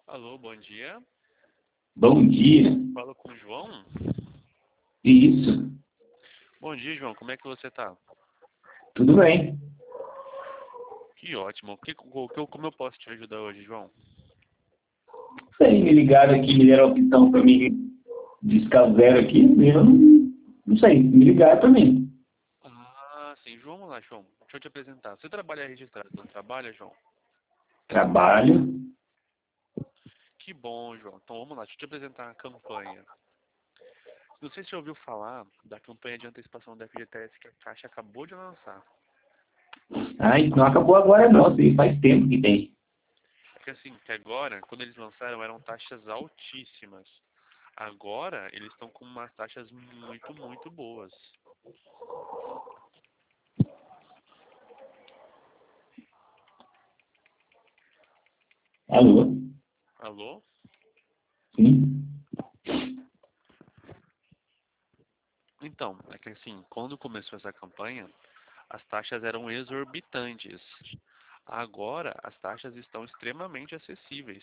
Alô, bom dia. Bom dia. Falo com o João. Isso. Bom dia, João. Como é que você tá? Tudo bem. Que ótimo. Como eu posso te ajudar hoje, João? Tem me ligado aqui, me deram a opção para mim discar zero aqui, eu não sei, me ligaram para mim. Ah, sim. João, vamos lá, João. Deixa eu te apresentar. Você trabalha registrado, não trabalha, João? Trabalho. Que bom, João. Então vamos lá, deixa eu te apresentar a campanha. Não sei se você ouviu falar da campanha de antecipação da FGTS que a Caixa acabou de lançar. Ai, não acabou agora não, isso aí faz tempo que tem. Porque assim, que agora, quando eles lançaram, eram taxas altíssimas. Agora, eles estão com umas taxas muito, muito boas. Alô? Alô? Sim? Então, é que assim, quando começou essa campanha, as taxas eram exorbitantes. Agora, as taxas estão extremamente acessíveis.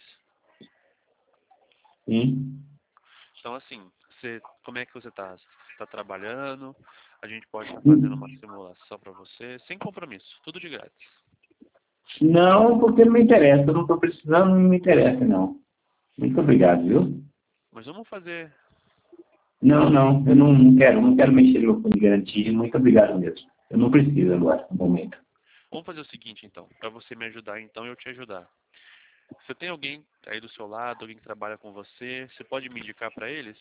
Sim? Então, assim, como é que você está? Está trabalhando? A gente pode estar fazendo uma simulação para você, sem compromisso, tudo de grátis. Não, porque não me interessa, eu não estou precisando, não me interessa não. Muito obrigado, viu? Mas vamos fazer. Não, eu não quero mexer no meu fundo de garantia, muito obrigado mesmo. Eu não preciso agora, no momento. Vamos fazer o seguinte, então, para você me ajudar, então, e eu te ajudar. Você tem alguém aí do seu lado, alguém que trabalha com você? Você pode me indicar para eles?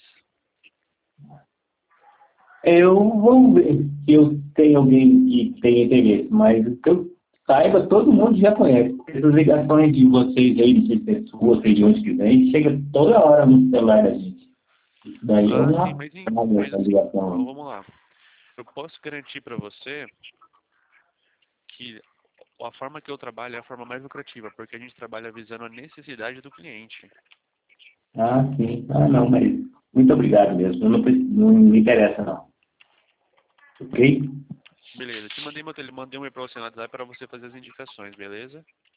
Eu vou ver se eu tenho alguém que tenha interesse, mas que eu saiba, todo mundo já conhece. Essas ligações de vocês aí, de pessoas, sei de onde que vem, chega toda hora no celular da gente. Isso daí é Ah, sim, uma praga, mas essa assim, ligação. vamos lá. Eu posso garantir para você que a forma que eu trabalho é a forma mais lucrativa, porque a gente trabalha visando a necessidade do cliente. Ah, sim. Ah, não, mas muito obrigado mesmo. Eu não me interessa, não. Ok? Beleza, te mandei mandei um e-mail para você no WhatsApp para você fazer as indicações, beleza?